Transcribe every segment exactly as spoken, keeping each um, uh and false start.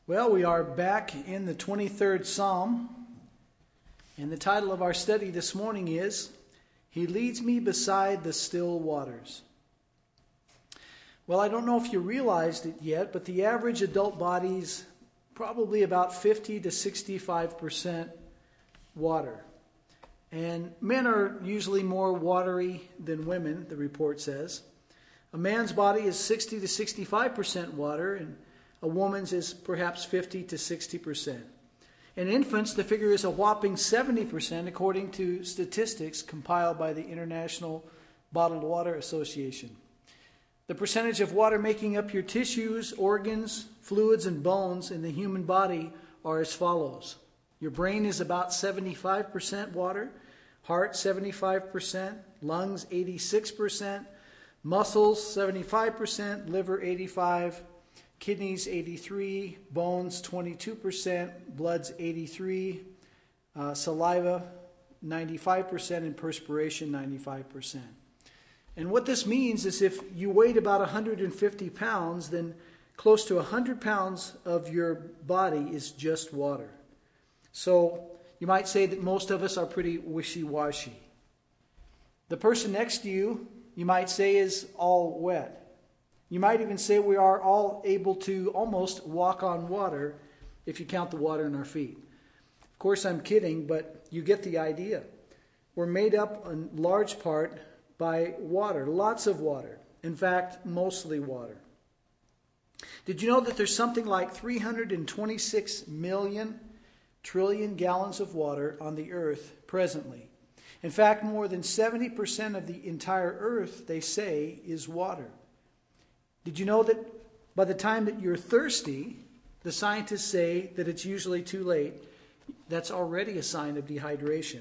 Well, we are back in the twenty-third Psalm, and the title of our study this morning is, He Leads Me Beside the Still Waters. Well, I don't know if you realized it yet, but the average adult body's probably about fifty to sixty-five percent water. And men are usually more watery than women, the report says. A man's body is sixty to sixty-five percent water, and a woman's is perhaps fifty to sixty percent. In infants, the figure is a whopping seventy percent, according to statistics compiled by the International Bottled Water Association. The percentage of water making up your tissues, organs, fluids, and bones in the human body are as follows. Your brain is about seventy-five percent water, heart seventy-five percent, lungs eighty-six percent, muscles seventy-five percent, liver eighty-five percent, kidneys eighty-three percent, bones twenty-two percent, blood's eighty-three percent, uh, saliva ninety-five percent, and perspiration ninety-five percent. And what this means is if you weighed about one hundred fifty pounds, then close to one hundred pounds of your body is just water. So you might say that most of us are pretty wishy-washy. The person next to you, you might say, is all wet. You might even say we are all able to almost walk on water if you count the water in our feet. Of course, I'm kidding, but you get the idea. We're made up in large part by water, lots of water. In fact, mostly water. Did you know that there's something like three hundred twenty-six million trillion gallons of water on the earth presently? In fact, more than seventy percent of the entire earth, they say, is water. Did you know that by the time that you're thirsty, the scientists say that it's usually too late? That's already a sign of dehydration.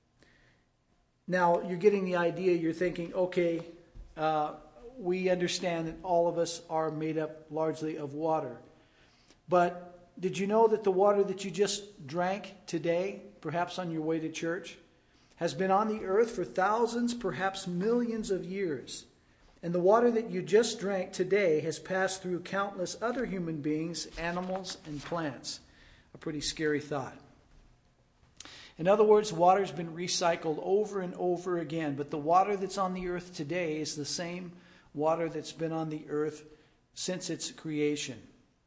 Now, you're getting the idea. You're thinking, okay, uh, we understand that all of us are made up largely of water. But did you know that the water that you just drank today, perhaps on your way to church, has been on the earth for thousands, perhaps millions of years? And the water that you just drank today has passed through countless other human beings, animals, and plants. A pretty scary thought. In other words, water's been recycled over and over again. But the water that's on the earth today is the same water that's been on the earth since its creation.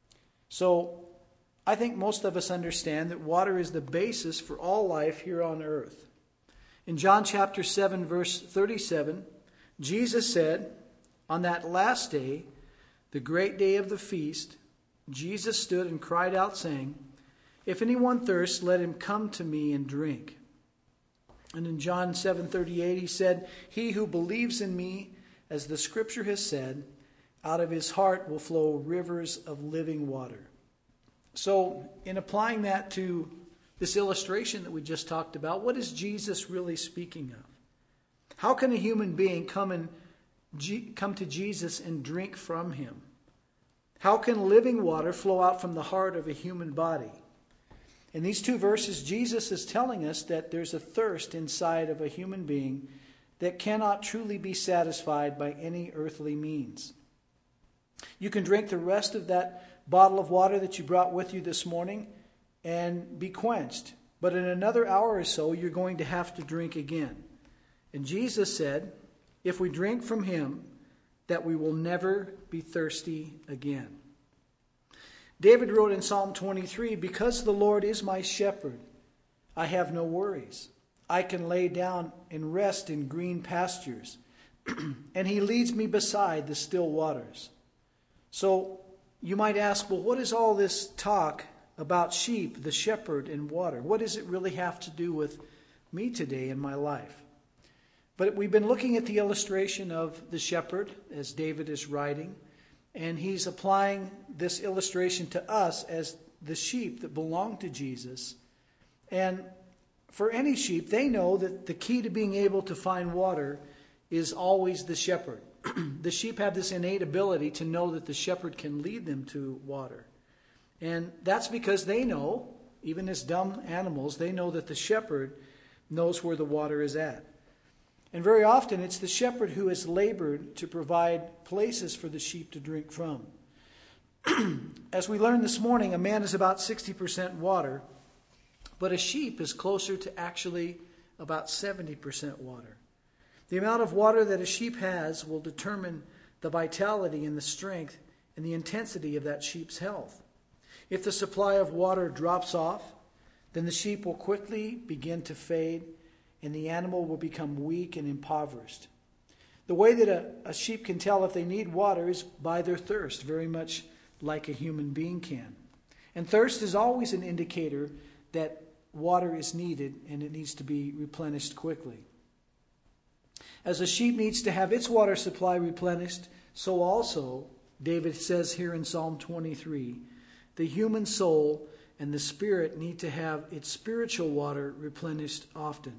So I think most of us understand that water is the basis for all life here on earth. In John chapter seven, verse thirty-seven, Jesus said, on that last day, the great day of the feast, Jesus stood and cried out, saying, if anyone thirsts, let him come to me and drink. And in John seven thirty-eight, he said, he who believes in me, as the scripture has said, out of his heart will flow rivers of living water. So, in applying that to this illustration that we just talked about, what is Jesus really speaking of? How can a human being come and come to Jesus and drink from him? How can living water flow out from the heart of a human body? In these two verses, Jesus is telling us that there's a thirst inside of a human being that cannot truly be satisfied by any earthly means. You can drink the rest of that bottle of water that you brought with you this morning and be quenched. But in another hour or so, you're going to have to drink again. And Jesus said, if we drink from him, that we will never be thirsty again. David wrote in Psalm twenty-three, because the Lord is my shepherd, I have no worries. I can lay down and rest in green pastures, and he leads me beside the still waters. So you might ask, well, what is all this talk about sheep, the shepherd, and water? What does it really have to do with me today in my life? But we've been looking at the illustration of the shepherd, as David is writing, and he's applying this illustration to us as the sheep that belong to Jesus. And for any sheep, they know that the key to being able to find water is always the shepherd. The sheep have this innate ability to know that the shepherd can lead them to water. And that's because they know, even as dumb animals, they know that the shepherd knows where the water is at. And very often it's the shepherd who has labored to provide places for the sheep to drink from. As we learned this morning, a man is about sixty percent water, but a sheep is closer to actually about seventy percent water. The amount of water that a sheep has will determine the vitality and the strength and the intensity of that sheep's health. If the supply of water drops off, then the sheep will quickly begin to fade and the animal will become weak and impoverished. The way that a, a sheep can tell if they need water is by their thirst, very much like a human being can. And thirst is always an indicator that water is needed and it needs to be replenished quickly. As a sheep needs to have its water supply replenished, so also, David says here in Psalm twenty-three, the human soul and the spirit need to have its spiritual water replenished often.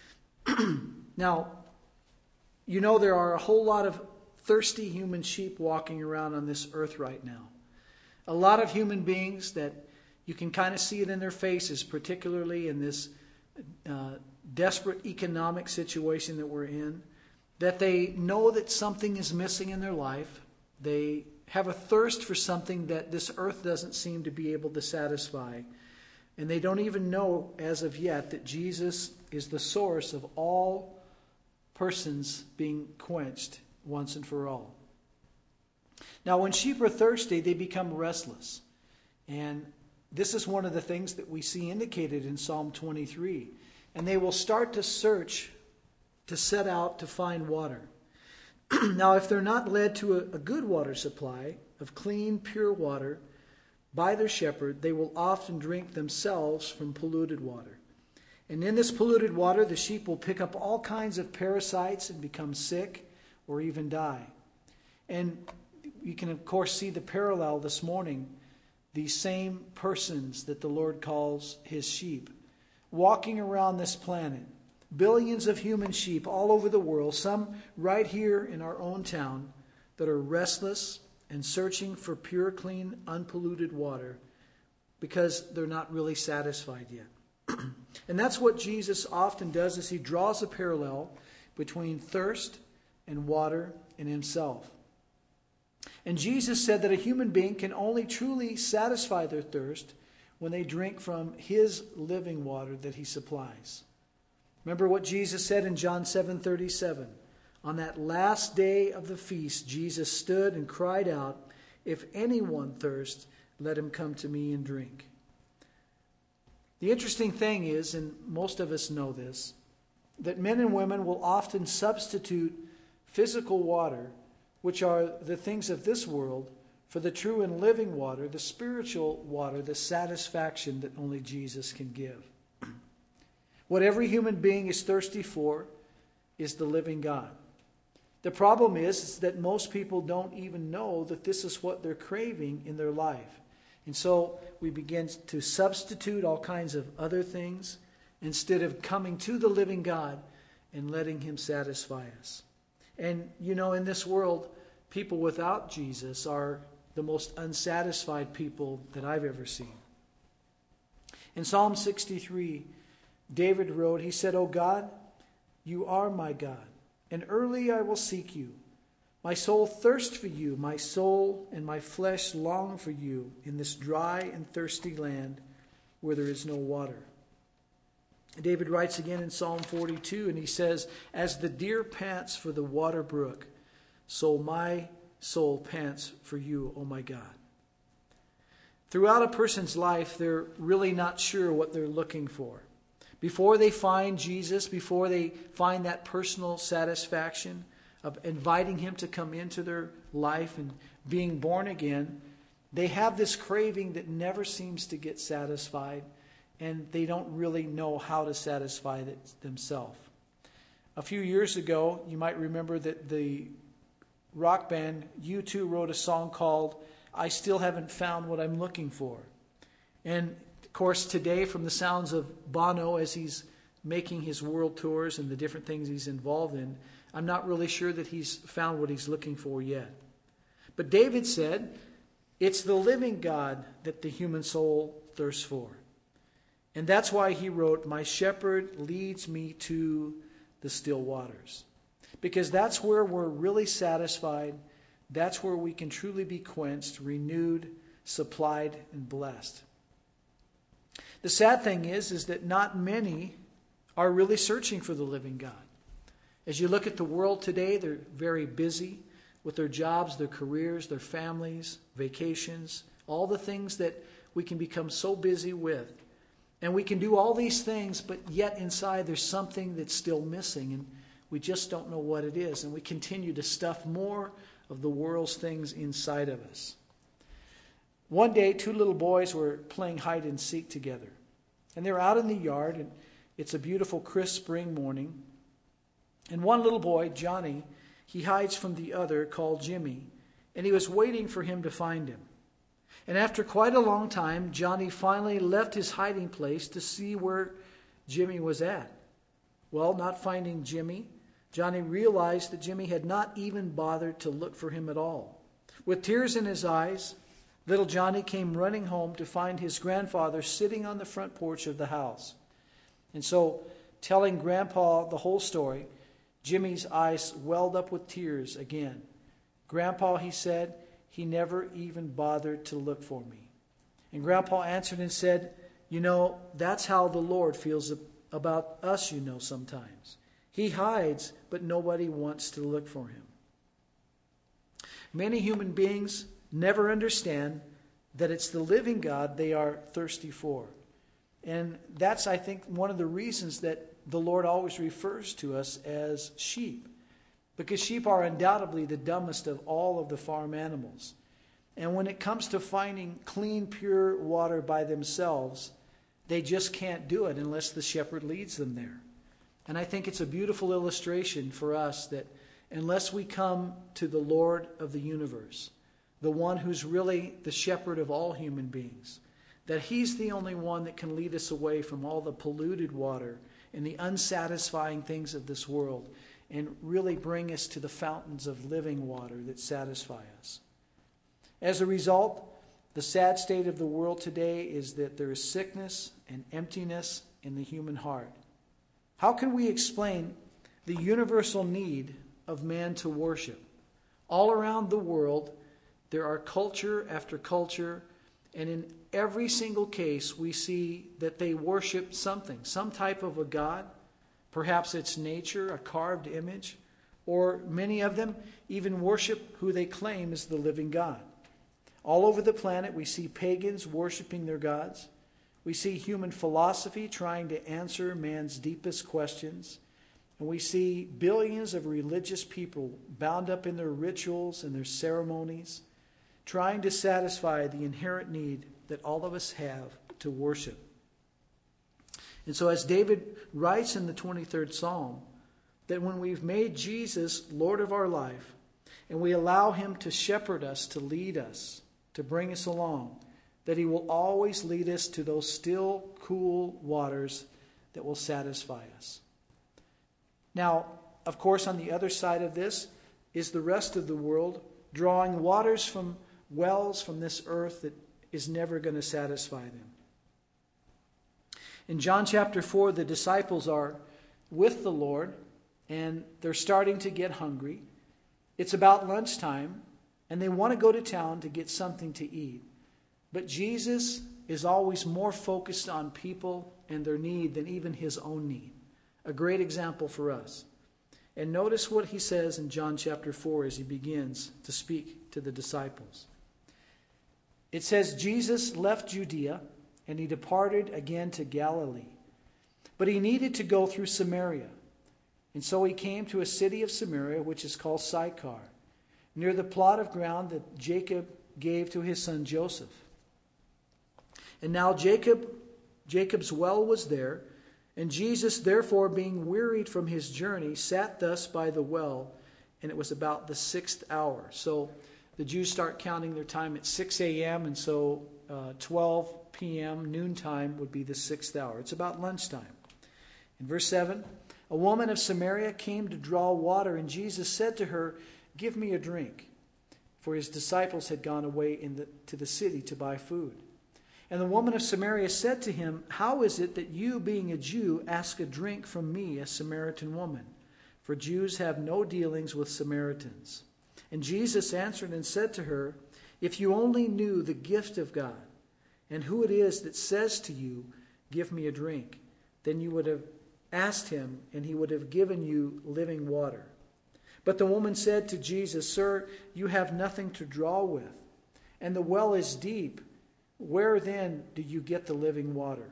Now, you know there are a whole lot of thirsty human sheep walking around on this earth right now. A lot of human beings that you can kind of see it in their faces, particularly in this uh, desperate economic situation that we're in, that they know that something is missing in their life. They have a thirst for something that this earth doesn't seem to be able to satisfy. And they don't even know as of yet that Jesus is the source of all persons being quenched once and for all. Now, when sheep are thirsty, they become restless. And this is one of the things that we see indicated in Psalm twenty-three. And they will start to search, to set out to find water. Now, if they're not led to a, a good water supply of clean, pure water by their shepherd, they will often drink themselves from polluted water. And in this polluted water, the sheep will pick up all kinds of parasites and become sick or even die. And you can, of course, see the parallel this morning. These same persons that the Lord calls his sheep, walking around this planet, billions of human sheep all over the world, some right here in our own town, that are restless and searching for pure, clean, unpolluted water because they're not really satisfied yet. And that's what Jesus often does, is he draws a parallel between thirst and water and himself. And Jesus said that a human being can only truly satisfy their thirst when they drink from his living water that he supplies. Remember what Jesus said in John seven thirty-seven. On that last day of the feast, Jesus stood and cried out, "If anyone thirsts, let him come to me and drink." The interesting thing is, and most of us know this, that men and women will often substitute physical water, which are the things of this world, for the true and living water, the spiritual water, the satisfaction that only Jesus can give. What every human being is thirsty for is the living God. The problem is, is that most people don't even know that this is what they're craving in their life. And so we begin to substitute all kinds of other things instead of coming to the living God and letting him satisfy us. And, you know, in this world, people without Jesus are the most unsatisfied people that I've ever seen. In Psalm sixty-three, David wrote, he said, "O God, you are my God, and early I will seek you. My soul thirsts for you, my soul and my flesh long for you in this dry and thirsty land where there is no water." David writes again in Psalm forty-two, and he says, "As the deer pants for the water brook, so my soul pants for you, O my God." Throughout a person's life, they're really not sure what they're looking for. Before they find Jesus, before they find that personal satisfaction of inviting him to come into their life and being born again, they have this craving that never seems to get satisfied, and they don't really know how to satisfy it themselves. A few years ago, you might remember that the rock band U two wrote a song called "I Still Haven't Found What I'm Looking For." And of course, today, from the sounds of Bono as he's making his world tours and the different things he's involved in, I'm not really sure that he's found what he's looking for yet. But David said, it's the living God that the human soul thirsts for. And that's why he wrote, "My shepherd leads me to the still waters." Because that's where we're really satisfied. That's where we can truly be quenched, renewed, supplied and blessed. The sad thing is, is that not many are really searching for the living God. As you look at the world today, they're very busy with their jobs, their careers, their families, vacations, all the things that we can become so busy with. And we can do all these things, but yet inside there's something that's still missing, and we just don't know what it is. And we continue to stuff more of the world's things inside of us. One day, two little boys were playing hide and seek together. And they're out in the yard, and it's a beautiful, crisp spring morning. And one little boy, Johnny, he hides from the other, called Jimmy, and he was waiting for him to find him. And after quite a long time, Johnny finally left his hiding place to see where Jimmy was at. Well, not finding Jimmy, Johnny realized that Jimmy had not even bothered to look for him at all. With tears in his eyes, little Johnny came running home to find his grandfather sitting on the front porch of the house. And so, telling Grandpa the whole story, Jimmy's eyes welled up with tears again. Grandpa, he said, he never even bothered to look for me. And Grandpa answered and said, you know, that's how the Lord feels about us, you know, sometimes. He hides, but nobody wants to look for him. Many human beings never understand that it's the living God they are thirsty for. And that's, I think, one of the reasons that the Lord always refers to us as sheep. Because sheep are undoubtedly the dumbest of all of the farm animals. And when it comes to finding clean, pure water by themselves, they just can't do it unless the shepherd leads them there. And I think it's a beautiful illustration for us that unless we come to the Lord of the universe, the one who's really the shepherd of all human beings, that he's the only one that can lead us away from all the polluted water and the unsatisfying things of this world, and really bring us to the fountains of living water that satisfy us. As a result, the sad state of the world today is that there is sickness and emptiness in the human heart. How can we explain the universal need of man to worship? All around the world, there are culture after culture, and in every single case, we see that they worship something, some type of a god. Perhaps it's nature, a carved image, or many of them even worship who they claim is the living God. All over the planet, we see pagans worshiping their gods. We see human philosophy trying to answer man's deepest questions. And we see billions of religious people bound up in their rituals and their ceremonies, trying to satisfy the inherent need that all of us have to worship. And so as David writes in the twenty-third Psalm, that when we've made Jesus Lord of our life, and we allow him to shepherd us, to lead us, to bring us along, that he will always lead us to those still, cool waters that will satisfy us. Now, of course, on the other side of this is the rest of the world drawing waters from wells from this earth that is never going to satisfy them. In John chapter four, the disciples are with the Lord, and they're starting to get hungry. It's about lunchtime, and they want to go to town to get something to eat. But Jesus is always more focused on people and their need than even his own need. A great example for us. And notice what he says in John chapter four as he begins to speak to the disciples. It says, Jesus left Judea, and he departed again to Galilee. But he needed to go through Samaria. And so he came to a city of Samaria, which is called Sychar, near the plot of ground that Jacob gave to his son Joseph. And now Jacob, Jacob's well was there, and Jesus, therefore, being wearied from his journey, sat thus by the well, and it was about the sixth hour. So the Jews start counting their time at six a.m., and so uh, twelve p.m., noontime, would be the sixth hour. It's about lunchtime. In verse seven, a woman of Samaria came to draw water, and Jesus said to her, "Give me a drink," for his disciples had gone away in the, to the city to buy food. And the woman of Samaria said to him, "How is it that you, being a Jew, ask a drink from me, a Samaritan woman? For Jews have no dealings with Samaritans." And Jesus answered and said to her, If you only knew the gift of God and who it is that says to you, 'Give me a drink,' then you would have asked him, and he would have given you living water." But the woman said to Jesus, "Sir, you have nothing to draw with, and the well is deep. Where then do you get the living water?"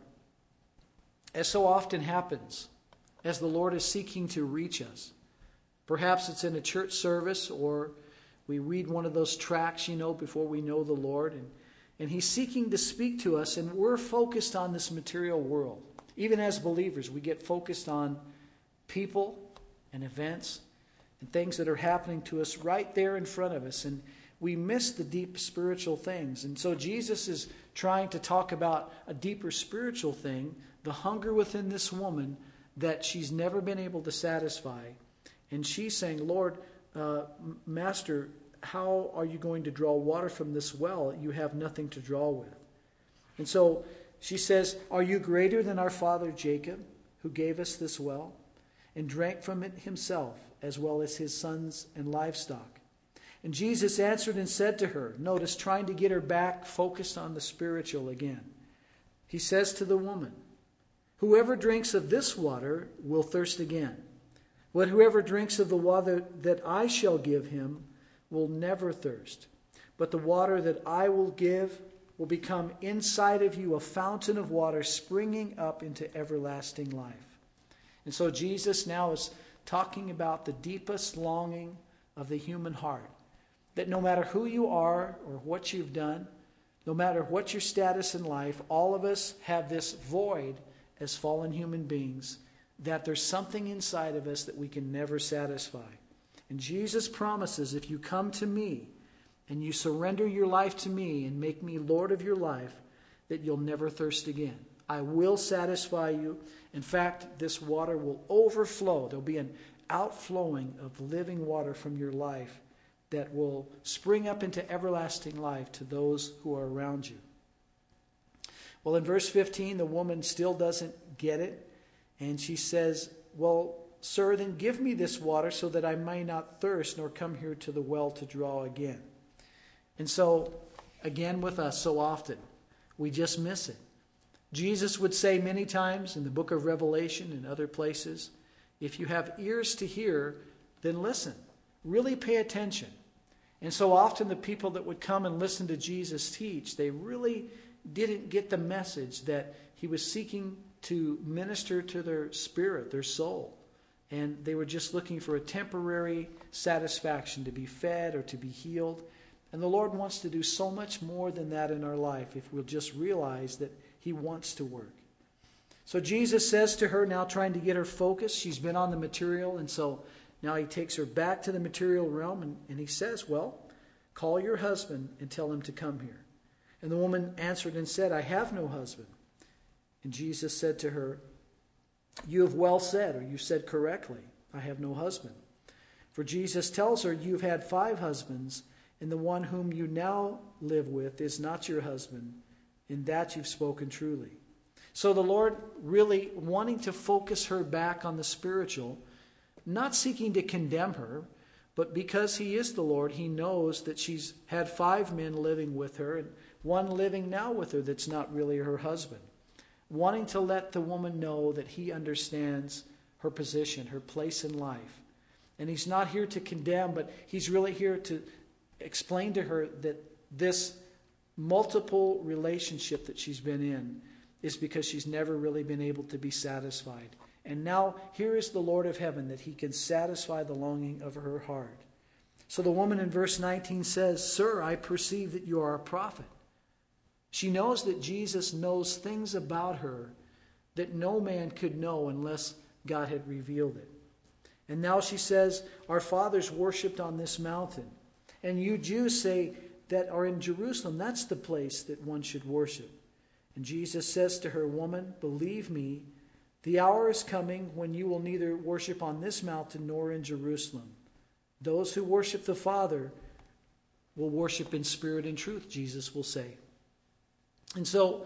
As so often happens, as the Lord is seeking to reach us, perhaps it's in a church service, or we read one of those tracts, you know, before we know the Lord, and, and he's seeking to speak to us, and we're focused on this material world. Even as believers, we get focused on people and events and things that are happening to us right there in front of us, and we miss the deep spiritual things. And so Jesus is trying to talk about a deeper spiritual thing, the hunger within this woman that she's never been able to satisfy. And she's saying, "Lord, uh, Master, how are you going to draw water from this well? You have nothing to draw with." And so she says, "Are you greater than our father Jacob, who gave us this well and drank from it himself, as well as his sons and livestock?" And Jesus answered and said to her, notice, trying to get her back focused on the spiritual again. He says to the woman, "Whoever drinks of this water will thirst again. But whoever drinks of the water that I shall give him will never thirst. But the water that I will give will become inside of you a fountain of water springing up into everlasting life." And so Jesus now is talking about the deepest longing of the human heart. That no matter who you are or what you've done, no matter what your status in life, all of us have this void as fallen human beings, that there's something inside of us that we can never satisfy. And Jesus promises, if you come to me and you surrender your life to me and make me Lord of your life, that you'll never thirst again. I will satisfy you. In fact, this water will overflow. There'll be an outflowing of living water from your life that will spring up into everlasting life to those who are around you. Well, in verse fifteen, the woman still doesn't get it. And she says, "Well, sir, then give me this water so that I may not thirst nor come here to the well to draw again." And so, again with us so often, we just miss it. Jesus would say many times in the book of Revelation and other places, if you have ears to hear, then listen. Really pay attention. And so often the people that would come and listen to Jesus teach, they really didn't get the message that he was seeking to minister to their spirit, their soul. And they were just looking for a temporary satisfaction, to be fed or to be healed. And the Lord wants to do so much more than that in our life if we'll just realize that he wants to work. So Jesus says to her, now trying to get her focused. She's been on the material, and so now he takes her back to the material realm, and, and he says, well, call your husband and tell him to come here. And the woman answered and said, I have no husband. And Jesus said to her, you have well said, or you said correctly, I have no husband. For Jesus tells her, you've had five husbands, and the one whom you now live with is not your husband. In that you've spoken truly. So the Lord really wanting to focus her back on the spiritual, not seeking to condemn her, but because he is the Lord, he knows that she's had five men living with her and one living now with her that's not really her husband. Wanting to let the woman know that he understands her position, her place in life. And he's not here to condemn, but he's really here to explain to her that this multiple relationship that she's been in is because she's never really been able to be satisfied. And now here is the Lord of heaven, that he can satisfy the longing of her heart. So the woman in verse nineteen says, Sir, I perceive that you are a prophet. She knows that Jesus knows things about her that no man could know unless God had revealed it. And now she says, our fathers worshipped on this mountain. And you Jews say that are in Jerusalem, that's the place that one should worship. And Jesus says to her, Woman, believe me, the hour is coming when you will neither worship on this mountain nor in Jerusalem. Those who worship the Father will worship in spirit and truth, Jesus will say. And so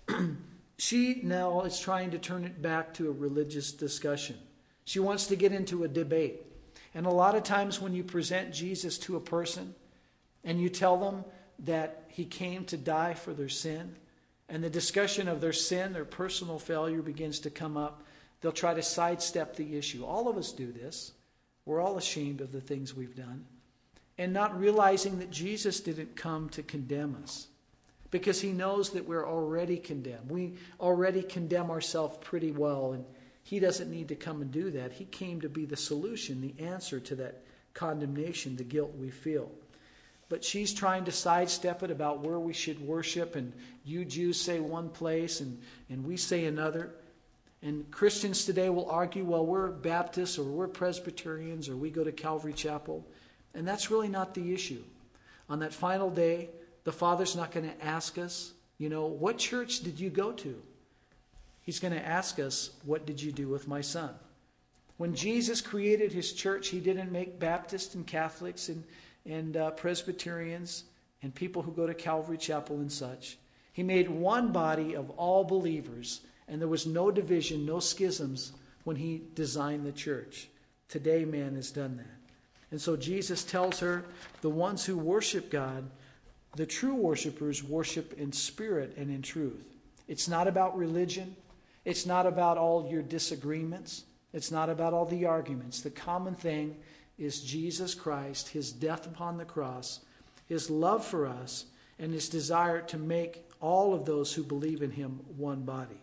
she now is trying to turn it back to a religious discussion. She wants to get into a debate. And a lot of times when you present Jesus to a person and you tell them that he came to die for their sin, and the discussion of their sin, their personal failure begins to come up, they'll try to sidestep the issue. All of us do this. We're all ashamed of the things we've done. And not realizing that Jesus didn't come to condemn us, because he knows that we're already condemned. We already condemn ourselves pretty well, and he doesn't need to come and do that. He came to be the solution, the answer to that condemnation, the guilt we feel. But she's trying to sidestep it about where we should worship, and you Jews say one place and, and we say another. And Christians today will argue, well, we're Baptists or we're Presbyterians or we go to Calvary Chapel. And that's really not the issue. On that final day, the Father's not going to ask us, you know, what church did you go to? He's going to ask us, what did you do with my son? When Jesus created his church, he didn't make Baptists and Catholics and, and uh, Presbyterians and people who go to Calvary Chapel and such. He made one body of all believers, and there was no division, no schisms when he designed the church. Today, man has done that. And so Jesus tells her, the ones who worship God, the true worshipers worship in spirit and in truth. It's not about religion. It's not about all your disagreements. It's not about all the arguments. The common thing is Jesus Christ, his death upon the cross, his love for us, and his desire to make all of those who believe in him one body.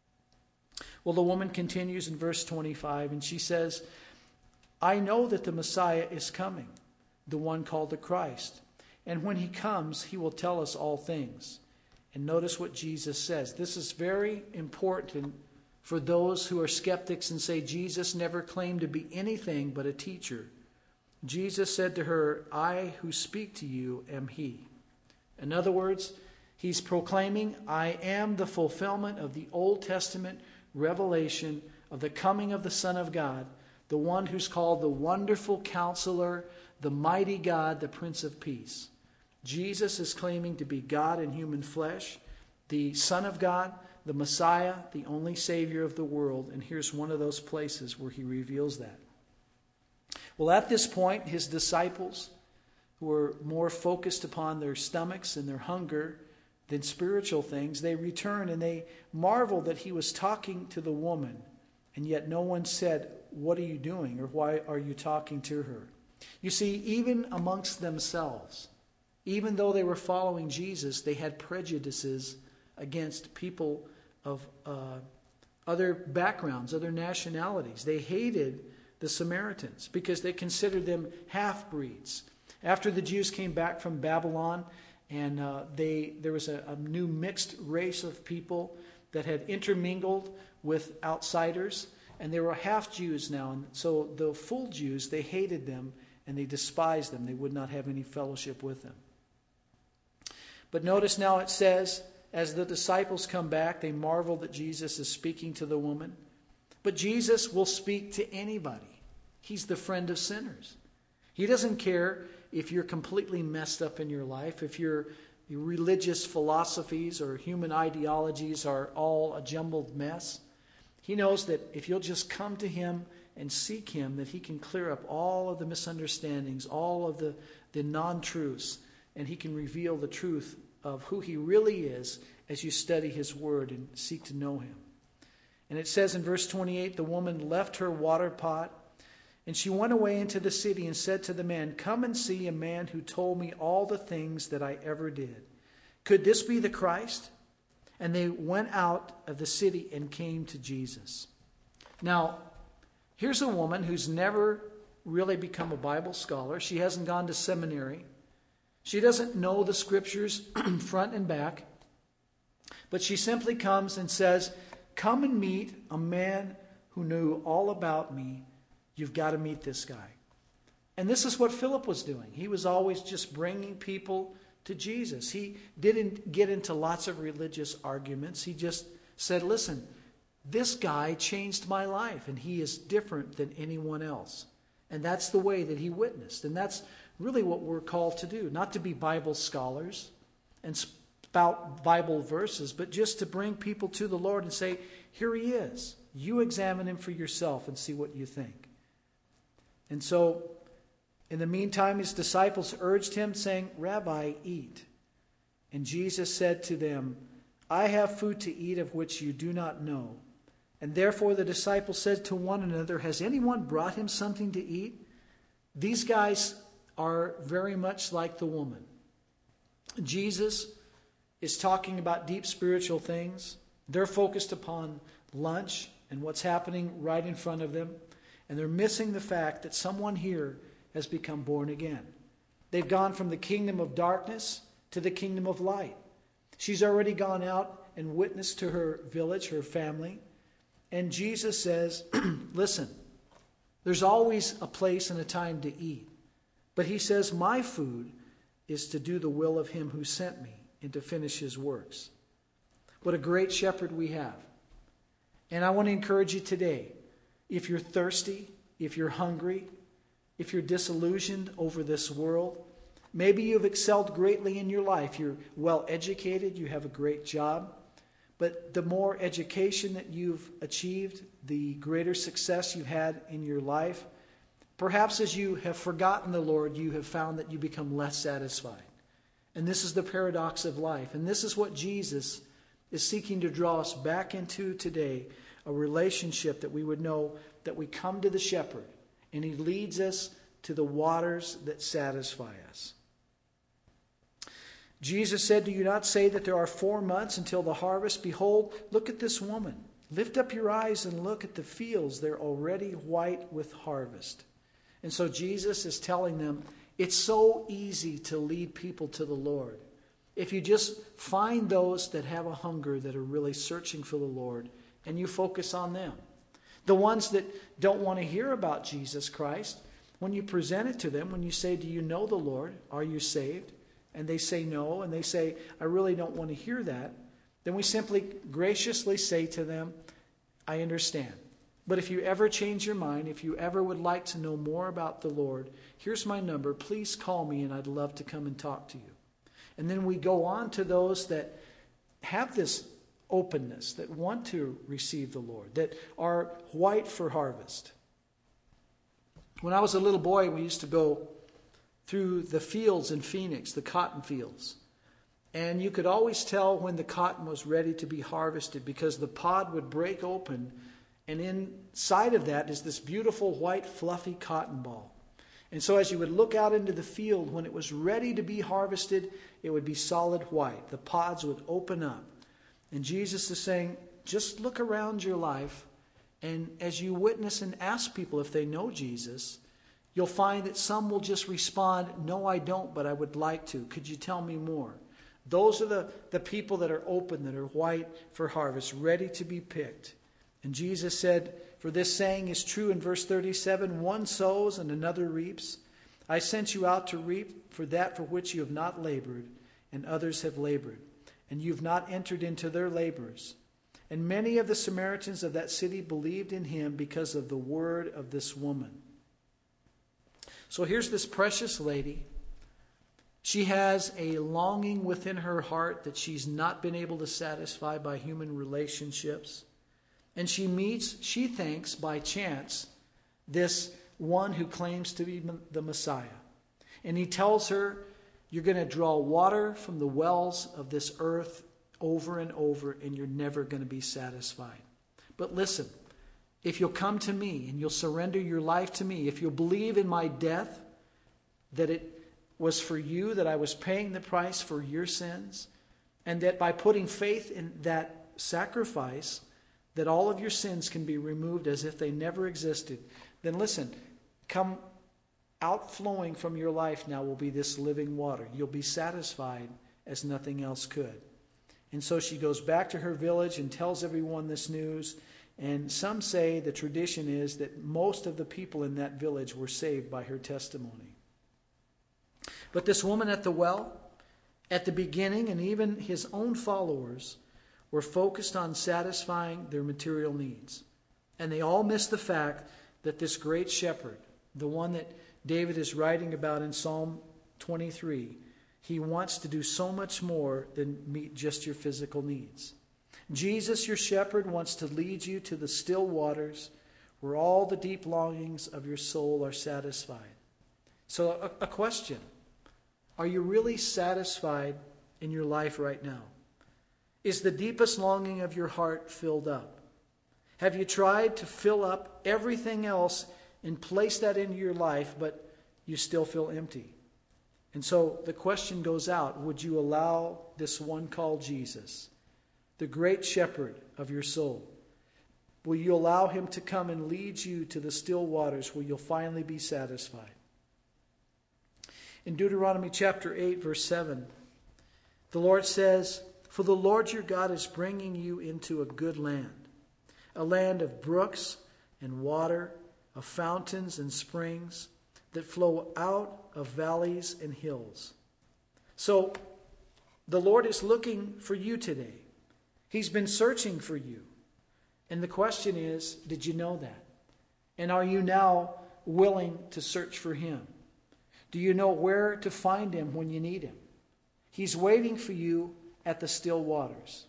Well, the woman continues in verse twenty-five, and she says, I know that the Messiah is coming, the one called the Christ. And when he comes, he will tell us all things. And notice what Jesus says. This is very important for those who are skeptics and say Jesus never claimed to be anything but a teacher. Jesus said to her, I who speak to you am he. In other words, he's proclaiming, I am the fulfillment of the Old Testament revelation of the coming of the Son of God, the one who's called the Wonderful Counselor, the Mighty God, the Prince of Peace. Jesus is claiming to be God in human flesh, the Son of God, the Messiah, the only Savior of the world. And here's one of those places where he reveals that. Well, at this point, his disciples, who were more focused upon their stomachs and their hunger than spiritual things, they return and they marvel that he was talking to the woman. And yet no one said, what are you doing? Or why are you talking to her? You see, even amongst themselves, even though they were following Jesus, they had prejudices against people of uh, other backgrounds, other nationalities. They hated the Samaritans because they considered them half-breeds. After the Jews came back from Babylon, and uh, they there was a, a new mixed race of people that had intermingled with outsiders, and they were half Jews now. And so the full Jews, they hated them and they despised them. They would not have any fellowship with them. But notice now it says, as the disciples come back, they marvel that Jesus is speaking to the woman. But Jesus will speak to anybody. He's the friend of sinners. He doesn't care if you're completely messed up in your life, if your, your religious philosophies or human ideologies are all a jumbled mess. He knows that if you'll just come to him and seek him, that he can clear up all of the misunderstandings, all of the, the non-truths, and he can reveal the truth of who he really is as you study his word and seek to know him. And it says in verse twenty-eight, the woman left her water pot, and she went away into the city and said to the man, come and see a man who told me all the things that I ever did. Could this be the Christ? And they went out of the city and came to Jesus. Now, here's a woman who's never really become a Bible scholar. She hasn't gone to seminary. She doesn't know the scriptures front and back. But she simply comes and says, come and meet a man who knew all about me. You've got to meet this guy. And this is what Philip was doing. He was always just bringing people to Jesus. He didn't get into lots of religious arguments. He just said, listen, this guy changed my life, and he is different than anyone else. And that's the way that he witnessed. And that's really what we're called to do. Not to be Bible scholars and spout Bible verses, but just to bring people to the Lord and say, here he is. You examine him for yourself and see what you think. And so, in the meantime, his disciples urged him, saying, Rabbi, eat. And Jesus said to them, I have food to eat of which you do not know. And therefore the disciples said to one another, has anyone brought him something to eat? These guys are very much like the woman. Jesus is talking about deep spiritual things. They're focused upon lunch and what's happening right in front of them. And they're missing the fact that someone here has become born again. They've gone from the kingdom of darkness to the kingdom of light. She's already gone out and witnessed to her village, her family. And Jesus says, listen, there's always a place and a time to eat. But he says, my food is to do the will of him who sent me and to finish his works. What a great shepherd we have. And I want to encourage you today, if you're thirsty, if you're hungry, if you're disillusioned over this world, maybe you've excelled greatly in your life. You're well educated, you have a great job. But the more education that you've achieved, the greater success you've had in your life, perhaps as you have forgotten the Lord, you have found that you become less satisfied. And this is the paradox of life. And this is what Jesus is seeking to draw us back into today, a relationship that we would know that we come to the shepherd and he leads us to the waters that satisfy us. Jesus said, do you not say that there are four months until the harvest? Behold, look at this woman. Lift up your eyes and look at the fields. They're already white with harvest. And so Jesus is telling them, it's so easy to lead people to the Lord. If you just find those that have a hunger, that are really searching for the Lord, and you focus on them. The ones that don't want to hear about Jesus Christ, when you present it to them, when you say, do you know the Lord? Are you saved? And they say no, and they say, I really don't want to hear that. Then we simply graciously say to them, I understand. But if you ever change your mind, if you ever would like to know more about the Lord, here's my number. Please call me and I'd love to come and talk to you. And then we go on to those that have this openness, that want to receive the Lord, that are white for harvest. When I was a little boy, we used to go through the fields in Phoenix, the cotton fields. And you could always tell when the cotton was ready to be harvested because the pod would break open, and inside of that is this beautiful white fluffy cotton ball. And so as you would look out into the field, when it was ready to be harvested, it would be solid white. The pods would open up. And Jesus is saying, just look around your life, and as you witness and ask people if they know Jesus, you'll find that some will just respond, no, I don't, but I would like to. Could you tell me more? Those are the, the people that are open, that are white for harvest, ready to be picked. And Jesus said, for this saying is true in verse thirty-seven, one sows and another reaps. I sent you out to reap for that for which you have not labored, and others have labored, and you have not entered into their labors. And many of the Samaritans of that city believed in him because of the word of this woman. So here's this precious lady. She has a longing within her heart that she's not been able to satisfy by human relationships. And she meets, she thinks, by chance, this one who claims to be the Messiah. And he tells her, you're going to draw water from the wells of this earth over and over, and you're never going to be satisfied. But listen, if you'll come to me and you'll surrender your life to me, if you'll believe in my death, that it was for you, that I was paying the price for your sins, and that by putting faith in that sacrifice, that all of your sins can be removed as if they never existed, then listen, come outflowing from your life now will be this living water. You'll be satisfied as nothing else could. And so she goes back to her village and tells everyone this news. And some say the tradition is that most of the people in that village were saved by her testimony. But this woman at the well, at the beginning, and even his own followers, were focused on satisfying their material needs. And they all missed the fact that this great shepherd, the one that David is writing about in Psalm twenty-three, he wants to do so much more than meet just your physical needs. Jesus, your shepherd, wants to lead you to the still waters where all the deep longings of your soul are satisfied. So a, a question, are you really satisfied in your life right now? Is the deepest longing of your heart filled up? Have you tried to fill up everything else and place that into your life, but you still feel empty? And so the question goes out, would you allow this one called Jesus, the great shepherd of your soul, will you allow him to come and lead you to the still waters where you'll finally be satisfied? In Deuteronomy chapter eight, verse seven, the Lord says, "For the Lord your God is bringing you into a good land, a land of brooks and water, of fountains and springs that flow out of valleys and hills." So the Lord is looking for you today. He's been searching for you. And the question is, did you know that? And are you now willing to search for him? Do you know where to find him when you need him? He's waiting for you at the still waters.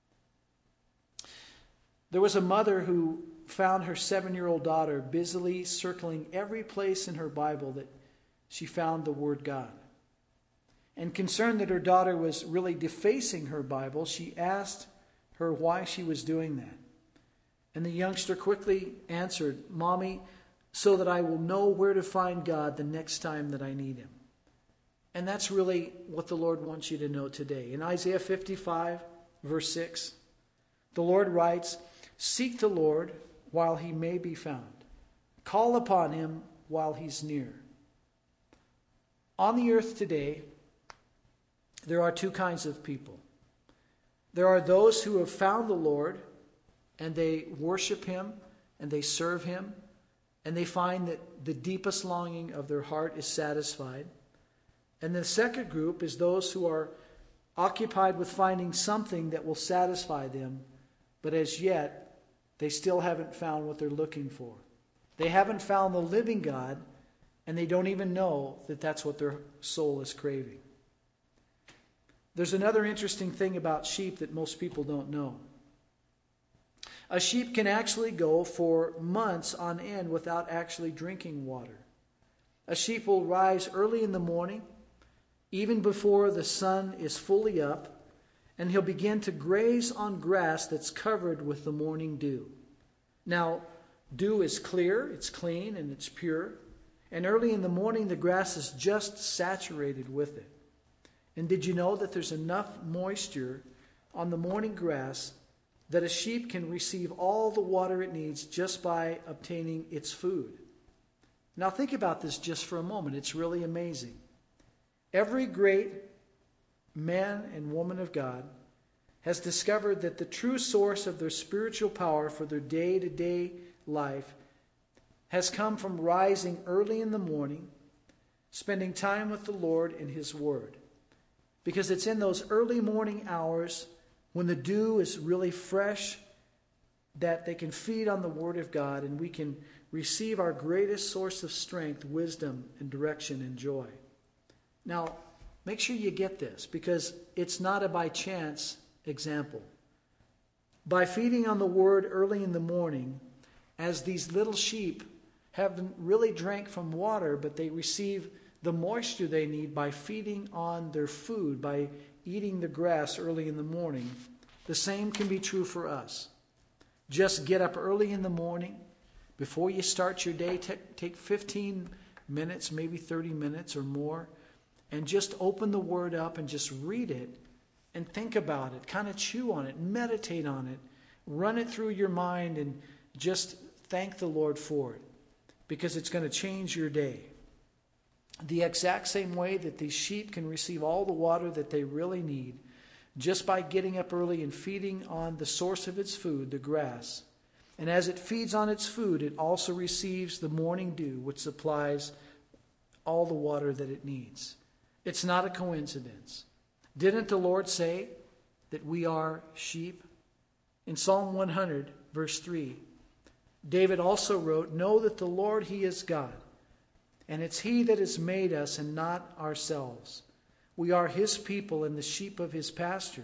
There was a mother who found her seven-year-old daughter busily circling every place in her Bible that she found the word God. And concerned that her daughter was really defacing her Bible, she asked her why she was doing that. And the youngster quickly answered, "Mommy, so that I will know where to find God the next time that I need him." And that's really what the Lord wants you to know today. In Isaiah fifty-five, verse six, the Lord writes, "Seek the Lord while he may be found. Call upon him while he's near." On the earth today, there are two kinds of people. There are those who have found the Lord, and they worship him, and they serve him, and they find that the deepest longing of their heart is satisfied. And the second group is those who are occupied with finding something that will satisfy them, but as yet, they still haven't found what they're looking for. They haven't found the living God, and they don't even know that that's what their soul is craving. There's another interesting thing about sheep that most people don't know. A sheep can actually go for months on end without actually drinking water. A sheep will rise early in the morning, even before the sun is fully up, and he'll begin to graze on grass that's covered with the morning dew. Now, dew is clear, it's clean, and it's pure. And early in the morning, the grass is just saturated with it. And did you know that there's enough moisture on the morning grass that a sheep can receive all the water it needs just by obtaining its food? Now think about this just for a moment. It's really amazing. Every great man and woman of God has discovered that the true source of their spiritual power for their day-to-day life has come from rising early in the morning, spending time with the Lord in his word. Because it's in those early morning hours when the dew is really fresh that they can feed on the word of God, and we can receive our greatest source of strength, wisdom, and direction and joy. Now, make sure you get this, because it's not a by chance example. By feeding on the word early in the morning, as these little sheep haven't really drank from water, but they receive the moisture they need by feeding on their food, by eating the grass early in the morning, the same can be true for us. Just get up early in the morning. Before you start your day, take, take fifteen minutes, maybe thirty minutes or more, and just open the word up and just read it and think about it. Kind of chew on it, meditate on it, run it through your mind, and just thank the Lord for it, because it's going to change your day. The exact same way that these sheep can receive all the water that they really need just by getting up early and feeding on the source of its food, the grass. And as it feeds on its food, it also receives the morning dew, which supplies all the water that it needs. It's not a coincidence. Didn't the Lord say that we are sheep? In Psalm one hundred, verse three, David also wrote, "Know that the Lord, he is God, and it's he that has made us and not ourselves. We are his people and the sheep of his pasture."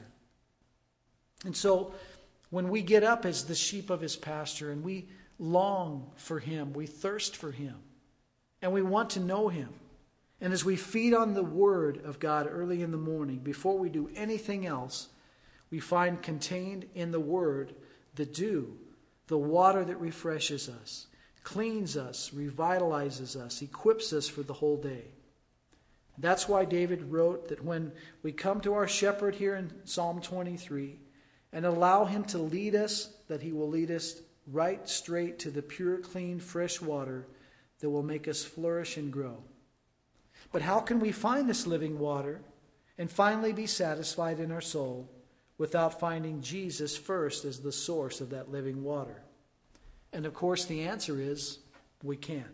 And so when we get up as the sheep of his pasture and we long for him, we thirst for him, and we want to know him, And as we feed on the Word of God early in the morning, before we do anything else, we find contained in the Word the dew, the water that refreshes us, cleans us, revitalizes us, equips us for the whole day. That's why David wrote that when we come to our shepherd here in Psalm twenty-three and allow him to lead us, that he will lead us right straight to the pure, clean, fresh water that will make us flourish and grow. But how can we find this living water and finally be satisfied in our soul without finding Jesus first as the source of that living water? And of course the answer is we can't.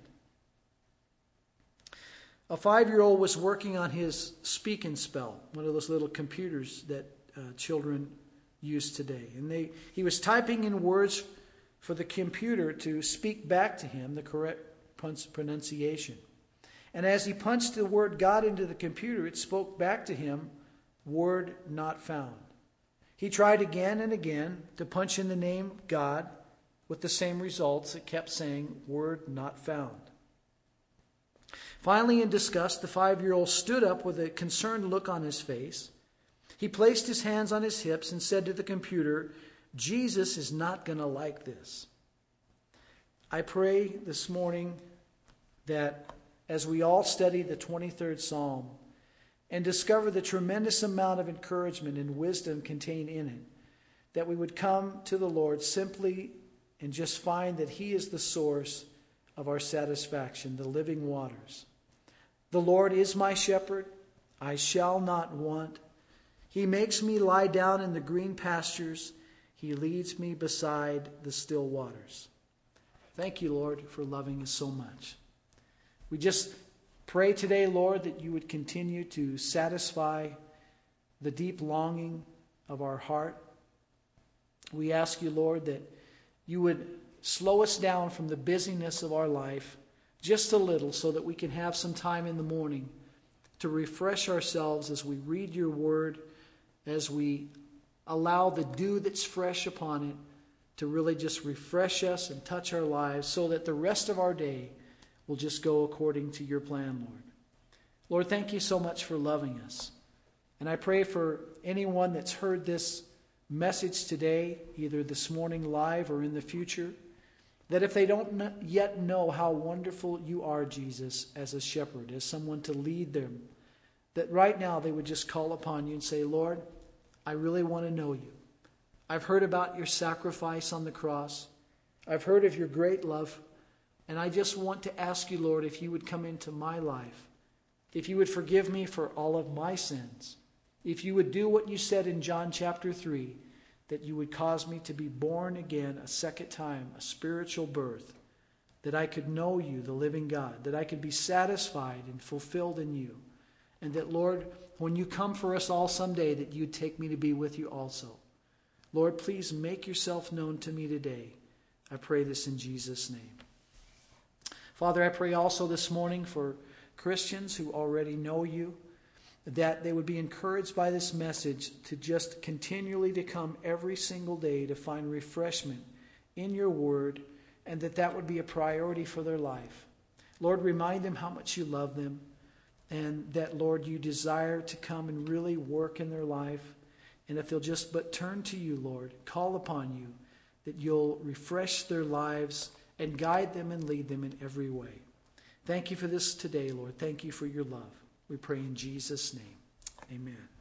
A five-year-old was working on his Speak and Spell, one of those little computers that uh, children use today. And they, he was typing in words for the computer to speak back to him the correct pronunciation. And as he punched the word God into the computer, it spoke back to him, word not found. He tried again and again to punch in the name God with the same results. It kept saying, word not found. Finally, in disgust, the five-year-old stood up with a concerned look on his face. He placed his hands on his hips and said to the computer, Jesus is not going to like this. I pray this morning that as we all study the twenty-third Psalm and discover the tremendous amount of encouragement and wisdom contained in it, that we would come to the Lord simply and just find that He is the source of our satisfaction, the living waters. The Lord is my shepherd, I shall not want. He makes me lie down in the green pastures. He leads me beside the still waters. Thank you, Lord, for loving us so much. We just pray today, Lord, that you would continue to satisfy the deep longing of our heart. We ask you, Lord, that you would slow us down from the busyness of our life just a little so that we can have some time in the morning to refresh ourselves as we read your word, as we allow the dew that's fresh upon it to really just refresh us and touch our lives so that the rest of our day will just go according to your plan, Lord. Lord, thank you so much for loving us. And I pray for anyone that's heard this message today, either this morning live or in the future, that if they don't yet know how wonderful you are, Jesus, as a shepherd, as someone to lead them, that right now they would just call upon you and say, Lord, I really want to know you. I've heard about your sacrifice on the cross. I've heard of your great love. And I just want to ask you, Lord, if you would come into my life, if you would forgive me for all of my sins, if you would do what you said in John chapter three, that you would cause me to be born again a second time, a spiritual birth, that I could know you, the living God, that I could be satisfied and fulfilled in you, and that, Lord, when you come for us all someday, that you'd take me to be with you also. Lord, please make yourself known to me today. I pray this in Jesus' name. Father, I pray also this morning for Christians who already know you, that they would be encouraged by this message to just continually to come every single day to find refreshment in your word, and that that would be a priority for their life. Lord, remind them how much you love them, and that, Lord, you desire to come and really work in their life. And if they'll just but turn to you, Lord, call upon you, that you'll refresh their lives and guide them and lead them in every way. Thank you for this today, Lord. Thank you for your love. We pray in Jesus' name. Amen.